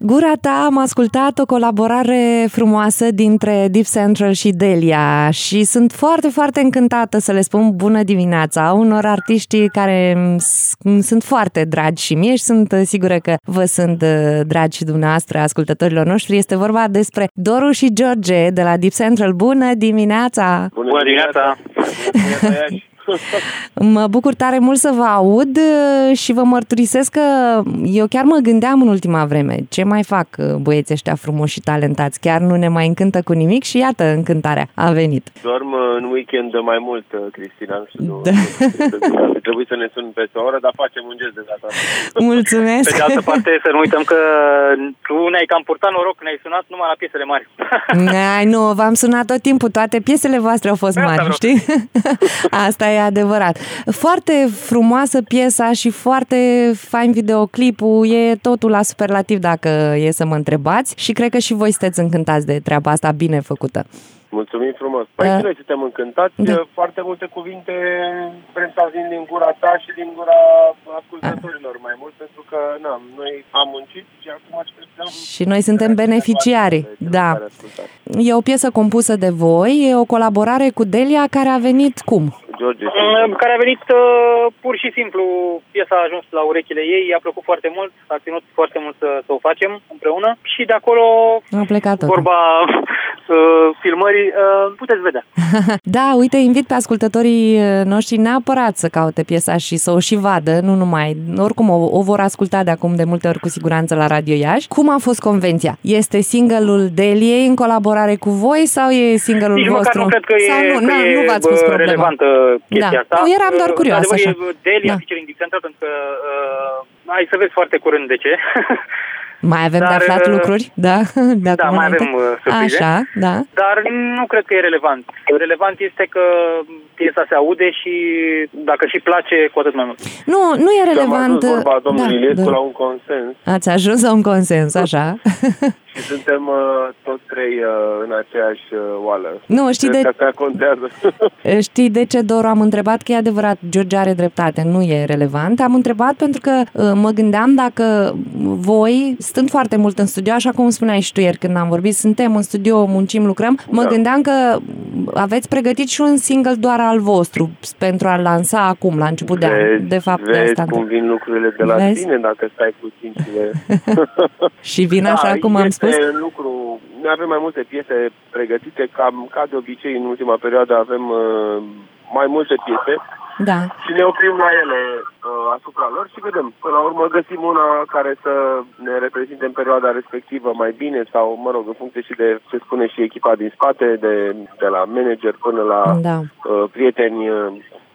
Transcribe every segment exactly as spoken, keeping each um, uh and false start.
Gura ta, am ascultat o colaborare frumoasă dintre Deep Central și Delia și sunt foarte, foarte încântată să le spun bună dimineața unor artiști care sunt foarte dragi și mie și sunt sigură că vă sunt dragi și dumneavoastră, ascultătorilor noștri. Este vorba despre Doru și George de la Deep Central. Bună dimineața! Bună dimineața! Mă bucur tare mult să vă aud și vă mărturisesc că eu chiar mă gândeam în ultima vreme ce mai fac băieții ăștia frumoși și talentați. Chiar nu ne mai încântă cu nimic și iată, încântarea a venit. Dorm în weekend de mai mult, Cristina. Nu da. Trebuie să ne sun peste o oră, dar facem un gest de data. Mulțumesc! Pe de altă parte, să nu uităm că tu ne-ai cam purtat noroc, ne-ai sunat numai la piesele mari. Ai, nu, v-am sunat tot timpul, toate piesele voastre au fost mari, știi? Asta e adevărat. Foarte frumoasă piesa și foarte fain videoclipul, e totul la superlativ dacă e să mă întrebați și cred că și voi sunteți încântați de treaba asta bine făcută. Mulțumim frumos. Păi uh, și noi suntem încântați. Da. Foarte multe cuvinte vrem să auzim din gura ta și din gura ascultătorilor mai mult, pentru că na, noi am muncit și acum așteptăm... Și noi suntem beneficiari. Da. E o piesă compusă de voi, e o colaborare cu Delia care a venit cum? George. Care a venit uh, pur și simplu, piesa a ajuns la urechile ei, i-a plăcut foarte mult, a ținut foarte mult să, să o facem împreună și de acolo a plecat vorba uh, filmării, uh, puteți vedea. Da, uite, invit pe ascultătorii noștri neapărat să caute piesa și să o și vadă, nu numai, oricum o, o vor asculta de acum de multe ori cu siguranță la Radio Iași. Cum a fost convenția? Este single-ul Deliei în colaborare cu voi sau e single-ul Nici vostru? Nu cred că sau e, nu, că na, e nu v-ați pus problema. Relevantă chestia da. asta. Nu, eram doar curioasă așa. Delia da. featuring Deep Central, pentru că uh, ai să vezi foarte curând de ce. Mai avem Dar, de aflat lucruri, da? De da, mai avem uh, surprize. Așa, da. Dar nu cred că e relevant. Relevant este că piesa se aude și dacă și place, cu atât mai mult. Nu, nu e relevant. Am ajuns vorba domnului da, Iliescu da. la un consens. Ați ajuns la un consens, așa. Și suntem uh, toți trei uh, în aceeași uh, oală. Nu, știi de... Asta contează. Știi de ce, Doru? Am întrebat că e adevărat, George are dreptate, nu e relevant. Am întrebat pentru că uh, mă gândeam dacă voi, stând foarte mult în studio, așa cum spuneai și tu ieri când am vorbit, suntem în studio, muncim, lucrăm, mă da. gândeam că aveți pregătit și un single doar al vostru pentru a lansa acum, la început de an. De fapt, vezi de asta cum vin lucrurile de la vezi? tine dacă stai puțin și le... Și vin da, așa cum am spus? În lucru, noi avem mai multe piese pregătite, cam ca de obicei în ultima perioadă avem uh, mai multe piese da. și ne oprim la ele uh, asupra lor și vedem. Până la urmă găsim una care să ne reprezinte în perioada respectivă mai bine sau, mă rog, în funcție și de ce spune și echipa din spate, de, de la manager până la da. uh, prieteni, uh,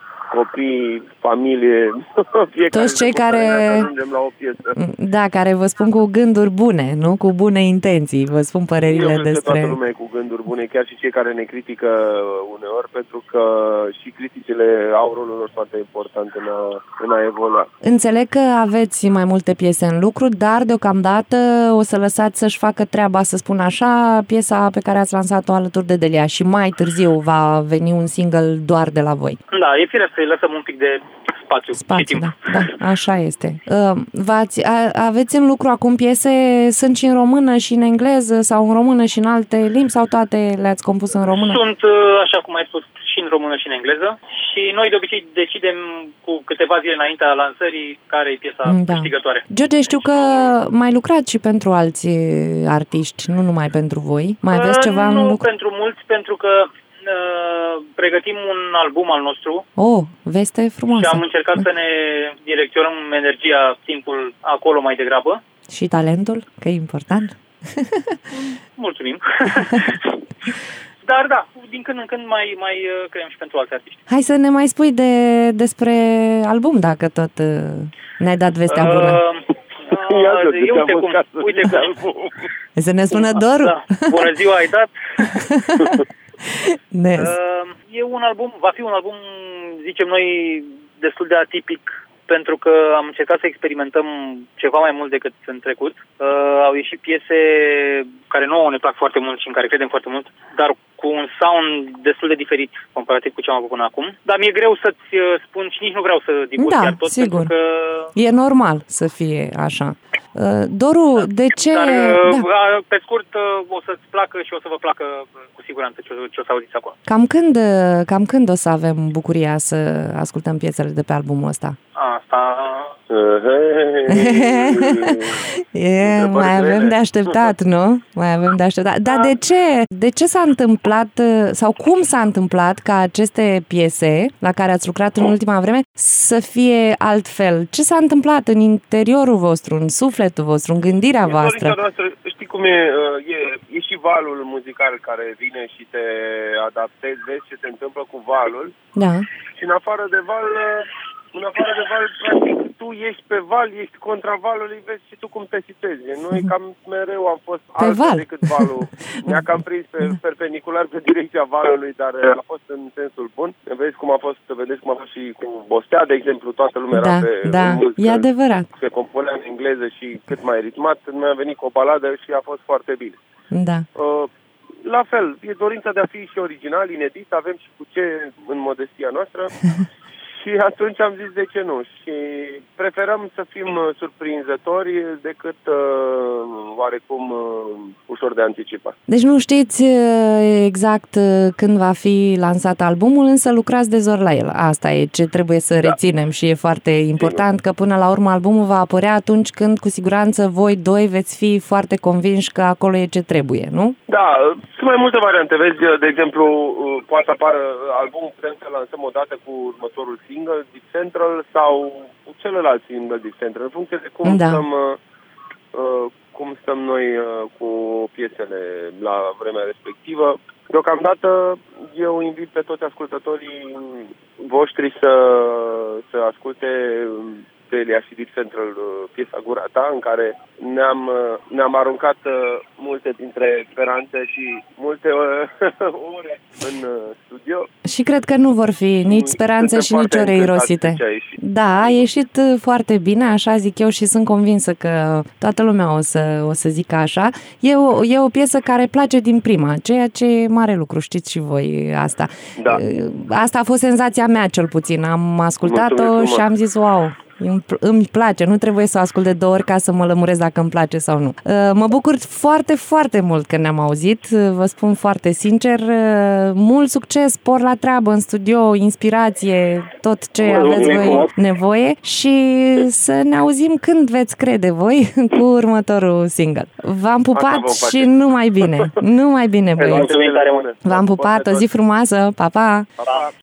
copii, familie, toți cei care, la o piesă. Da, care vă spun cu gânduri bune, nu? Cu bune intenții, vă spun părerile Eu despre... toată lumea e cu gânduri bune, chiar și cei care ne critică uneori, pentru că și criticile au rolul lor foarte important în a, în a evolua. Înțeleg că aveți mai multe piese în lucru, dar deocamdată o să lăsați să-și facă treaba, să spun așa, piesa pe care ați lansat-o alături de Delia și mai târziu va veni un single doar de la voi. Da, e firesc să-i lăsăm un pic de spațiu, spațiu și timp. Da, da, așa este. Uh, v-ați, a, aveți în lucru acum piese, sunt și în română și în engleză sau în română și în alte limbi sau toate le-ați compus în română? Sunt, așa cum ai spus, și în română și în engleză și noi de obicei decidem cu câteva zile înaintea lansării care e piesa da. câștigătoare. George, știu că mai lucrați și pentru alți artiști, nu numai pentru voi. Mai aveți ceva uh, în nu lucru? pentru mulți, pentru că Uh, pregătim un album al nostru. Oh, veste frumoasă. Și am încercat să ne direcționăm energia, timpul acolo mai degrabă. Și talentul, că e important. Mulțumim. Dar da, din când în când mai, mai creăm și pentru alți artiști. Hai să ne mai spui de, despre album, dacă tot ne-ai dat vestea uh, bună. Uh, Ia zi, uite cum, uite cum. Să ne spună Doru. Da. Bună ziua, ai dat. Uh, e un album, va fi un album, zicem noi, destul de atipic, pentru că am încercat să experimentăm ceva mai mult decât în trecut. Uh, au ieșit piese care nouă ne plac foarte mult și în care credem foarte mult, dar cu un sound destul de diferit comparativ cu ce am avut până acum. Dar mi-e greu să-ți spun și nici nu vreau să divulg da, chiar tot, sigur. pentru că... E normal să fie așa. Doru, de ce... Dar, da. pe scurt, o să-ți placă și o să vă placă cu siguranță ce o, ce o să auziți acolo. Cam când, cam când o să avem bucuria să ascultăm piesele de pe albumul ăsta? Asta... e, mai avem de așteptat, nu? Mai avem de așteptat. Dar de ce? De ce s-a întâmplat, sau cum s-a întâmplat ca aceste piese la care ați lucrat în ultima vreme să fie altfel? Ce s-a întâmplat în interiorul vostru, în sufletul vostru, în gândirea voastră? noastră? Știi cum e, e? E și valul muzical care vine și te adaptezi, vezi ce se întâmplă cu valul. Da. Și în afară de val... În afară de val, practic, tu ești pe val, ești contra valului, vezi și tu cum te situezi. Noi cam mereu am fost altfel decât valul. Ne-a cam prins pe perpendicular pe direcția valului, dar a fost în sensul bun. Vezi cum a fost, vedeți cum a fost și cu Bostea, de exemplu, toată lumea da, era pe da, muzică, e adevărat. Se compunea în engleză și cât mai ritmat. Mi-a venit cu o baladă și a fost foarte bine. Da. Uh, la fel, e dorința de a fi și original, inedit, avem și cu ce în modestia noastră. Și atunci am zis de ce nu. Și preferăm să fim surprinzători decât uh, oarecum uh, ușor de anticipat. Deci nu știți exact când va fi lansat albumul, însă lucrați de zor la el. Asta e ce trebuie să da. reținem și e foarte important că până la urmă albumul va apărea atunci când cu siguranță voi doi veți fi foarte convinși că acolo e ce trebuie, nu? Da, sunt mai multe variante. Vezi, de exemplu, poate să apară albumul, putem să lansăm odată cu următorul single, Deep Central, sau cu celălalt single, Deep Central, în funcție de cum da. stăm, uh, cum stăm noi uh, cu piesele la vremea respectivă. Deocamdată eu invit pe toți ascultătorii voștri să, să asculte Delia și Deep Central, piesa Gura Ta, în care ne-am, ne-am aruncat multe dintre speranțe și multe ore în studio. Și cred că nu vor fi nici speranțe și nici ore irosite. Da, a ieșit foarte bine, așa zic eu, și sunt convinsă că toată lumea o să, o să zică așa. E o, e o piesă care place din prima, ceea ce e mare lucru, știți și voi asta. Da. Asta a fost senzația mea, cel puțin. Am ascultat-o și am zis, wow, îmi place, nu trebuie să o ascult de două ori ca să mă lămuresc dacă îmi place sau nu. Mă bucur foarte, foarte mult că ne-am auzit, vă spun foarte sincer, mult succes, spor la treabă în studio, inspirație, tot ce aveți voi nevoie și să ne auzim când veți crede voi cu următorul single. V-am pupat și numai bine, numai bine, băieți. V-am pupat, o zi frumoasă, pa, pa!